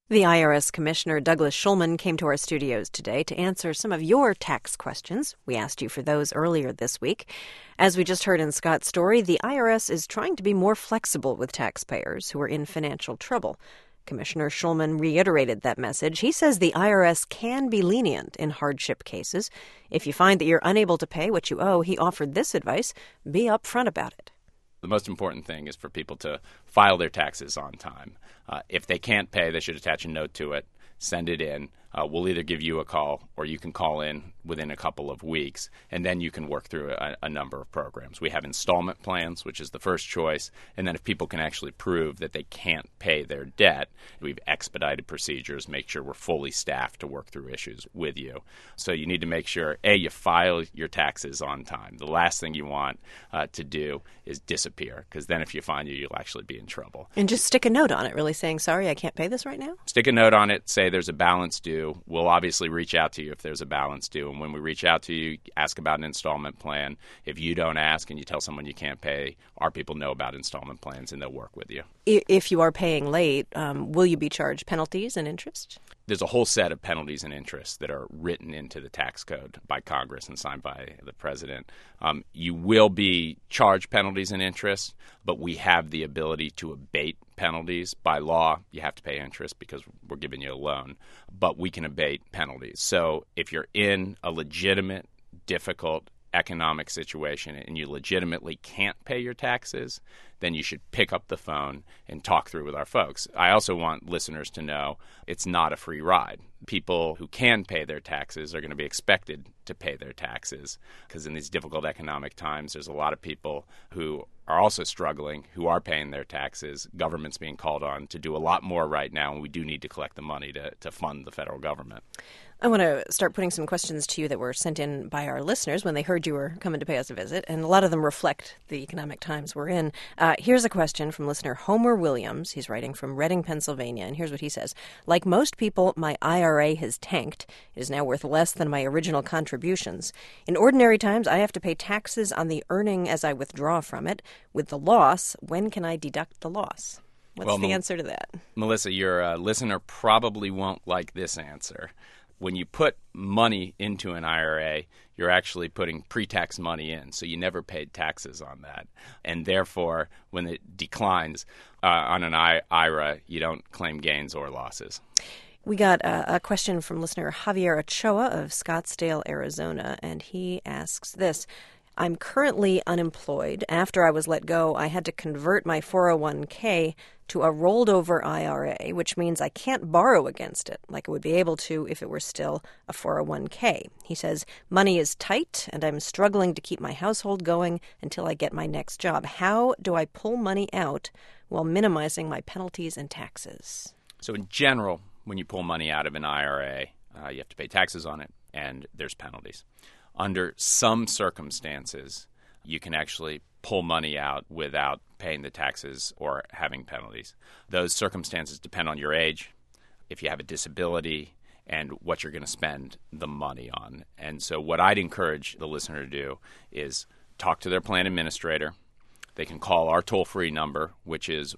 The IRS Commissioner Douglas Shulman came to our studios today to answer some of your tax questions. We asked you for those earlier this week. As we just heard in Scott's story, the IRS is trying to be more flexible with taxpayers who are in financial trouble. Commissioner Shulman reiterated that message. He says the IRS can be lenient in hardship cases. If you find that you're unable to pay what you owe, he offered this advice: be upfront about it. The most important thing is for people to file their taxes on time. If they can't pay, they should attach a note to it, send it in. We'll either give you a call or you can call in within a couple of weeks, and then you can work through a number of programs. We have installment plans, which is the first choice, and then if people can actually prove that they can't pay their debt, we've expedited procedures, make sure we're fully staffed to work through issues with you. So you need to make sure, A, you file your taxes on time. The last thing you want to do is disappear, because then if you find you'll actually be in trouble. And just stick a note on it, really saying, sorry, I can't pay this right now? Stick a note on it, say there's a balance due. We'll obviously reach out to you if there's a balance due. And when we reach out to you, ask about an installment plan. If you don't ask and you tell someone you can't pay, our people know about installment plans and they'll work with you. If you are paying late, will you be charged penalties and interest? There's a whole set of penalties and interests that are written into the tax code by Congress and signed by the president. You will be charged penalties and interest, but we have the ability to abate penalties. By law, you have to pay interest because we're giving you a loan, but we can abate penalties. So if you're in a legitimate, difficult economic situation and you legitimately can't pay your taxes, then you should pick up the phone and talk through with our folks. I also want listeners to know it's not a free ride. People who can pay their taxes are going to be expected to pay their taxes because in these difficult economic times, there's a lot of people who are also struggling, who are paying their taxes. Government's being called on to do a lot more right now, and we do need to collect the money to fund the federal government. I want to start putting some questions to you that were sent in by our listeners when they heard you were coming to pay us a visit, and a lot of them reflect the economic times we're in. Here's a question from listener Homer Williams. He's writing from Reading, Pennsylvania, and here's what he says. Like most people, my IRA has tanked. It is now worth less than my original contributions. In ordinary times, I have to pay taxes on the earning as I withdraw from it. With the loss, when can I deduct the loss? What's the answer to that? Melissa, your listener probably won't like this answer. When you put money into an IRA, you're actually putting pre-tax money in, so you never paid taxes on that. And therefore, when it declines on an IRA, you don't claim gains or losses. We got a question from listener Javier Ochoa of Scottsdale, Arizona, and he asks this. I'm currently unemployed. After I was let go, I had to convert my 401k to a rolled over IRA, which means I can't borrow against it like I would be able to if it were still a 401k. He says, money is tight and I'm struggling to keep my household going until I get my next job. How do I pull money out while minimizing my penalties and taxes? So in general, when you pull money out of an IRA, you have to pay taxes on it and there's penalties. Under some circumstances, you can actually pull money out without paying the taxes or having penalties. Those circumstances depend on your age, if you have a disability, and what you're going to spend the money on. And so what I'd encourage the listener to do is talk to their plan administrator. They can call our toll-free number, which is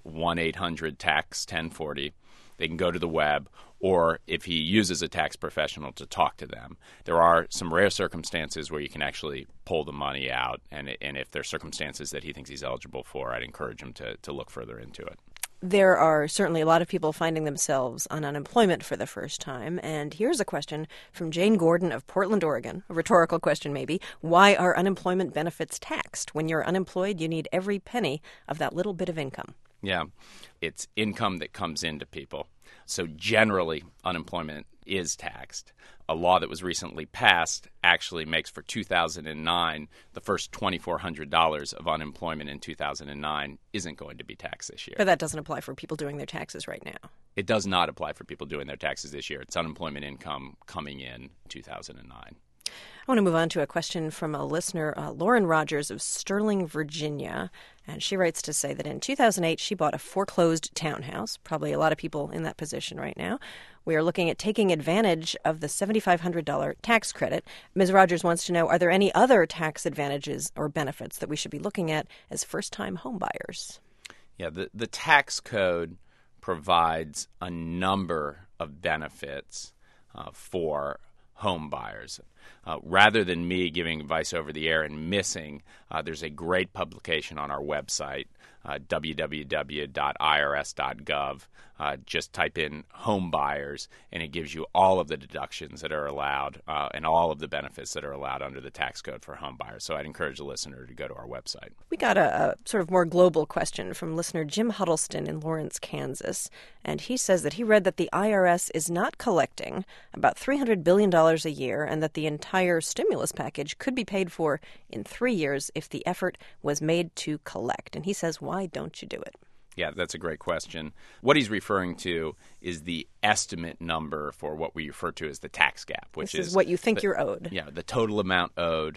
1-800-TAX-1040. They can go to the web, or if he uses a tax professional, to talk to them. There are some rare circumstances where you can actually pull the money out, and if there are circumstances that he thinks he's eligible for, I'd encourage him to look further into it. There are certainly a lot of people finding themselves on unemployment for the first time. And here's a question from Jane Gordon of Portland, Oregon. A rhetorical question, maybe. Why are unemployment benefits taxed? When you're unemployed, you need every penny of that little bit of income. Yeah, it's income that comes into people. So generally, unemployment is taxed. A law that was recently passed actually makes for 2009, the first $2,400 of unemployment in 2009 isn't going to be taxed this year. But that doesn't apply for people doing their taxes right now. It does not apply for people doing their taxes this year. It's unemployment income coming in 2009. I want to move on to a question from a listener, Lauren Rogers of Sterling, Virginia. And she writes to say that in 2008, she bought a foreclosed townhouse. Probably a lot of people in that position right now. We are looking at taking advantage of the $7,500 tax credit. Ms. Rogers wants to know, are there any other tax advantages or benefits that we should be looking at as first-time home buyers? Yeah, the tax code provides a number of benefits for home buyers. Rather than me giving advice over the air and missing, there's a great publication on our website, www.irs.gov. Just type in home buyers, and it gives you all of the deductions that are allowed and all of the benefits that are allowed under the tax code for home buyers. So I'd encourage the listener to go to our website. We got a sort of more global question from listener Jim Huddleston in Lawrence, Kansas. And he says that he read that the IRS is not collecting about $300 billion a year and that the entire stimulus package could be paid for in 3 years if the effort was made to collect. And he says, why don't you do it? Yeah, that's a great question. What he's referring to is the estimate number for what we refer to as the tax gap, which is what you think you're owed. Yeah, the total amount owed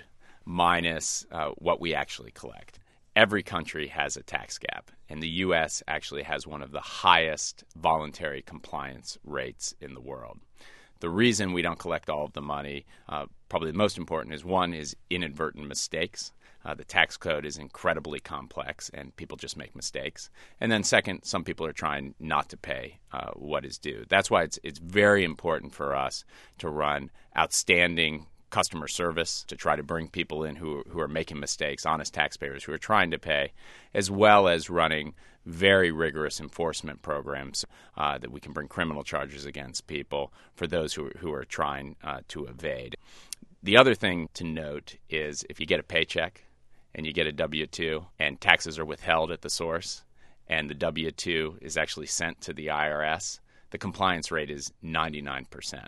minus what we actually collect. Every country has a tax gap, and the U.S. actually has one of the highest voluntary compliance rates in the world. The reason we don't collect all of the money, probably the most important, is one is inadvertent mistakes. The tax code is incredibly complex, and people just make mistakes. And then second, some people are trying not to pay what is due. That's why it's very important for us to run outstanding customer service, to try to bring people in who are making mistakes, honest taxpayers who are trying to pay, as well as running very rigorous enforcement programs that we can bring criminal charges against people for those who are trying to evade. The other thing to note is if you get a paycheck and you get a W-2 and taxes are withheld at the source and the W-2 is actually sent to the IRS, the compliance rate is 99%.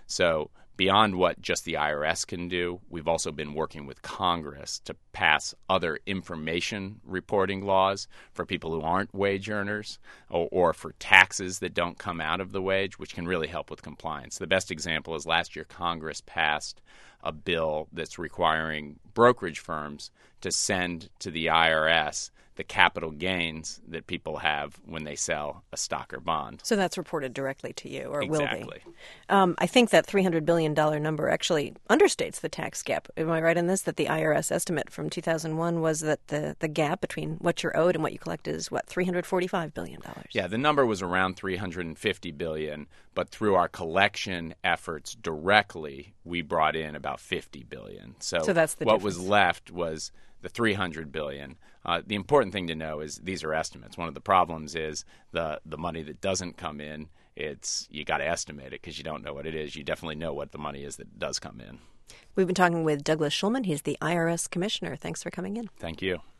So beyond what just the IRS can do, we've also been working with Congress to pass other information reporting laws for people who aren't wage earners or for taxes that don't come out of the wage, which can really help with compliance. The best example is last year Congress passed a bill that's requiring brokerage firms to send to the IRS the capital gains that people have when they sell a stock or bond. So that's reported directly to you, or exactly. Will be. I think that $300 billion number actually understates the tax gap. Am I right in this, that the IRS estimate from 2001 was that the gap between what you're owed and what you collect is, what, $345 billion? Yeah, the number was around $350 billion, but through our collection efforts directly, we brought in about $50 billion. So that's the what difference. was left was the $300 billion. The important thing to know is these are estimates. One of the problems is the money that doesn't come in, you got to estimate it because you don't know what it is. You definitely know what the money is that does come in. We've been talking with Douglas Shulman. He's the IRS commissioner. Thanks for coming in. Thank you.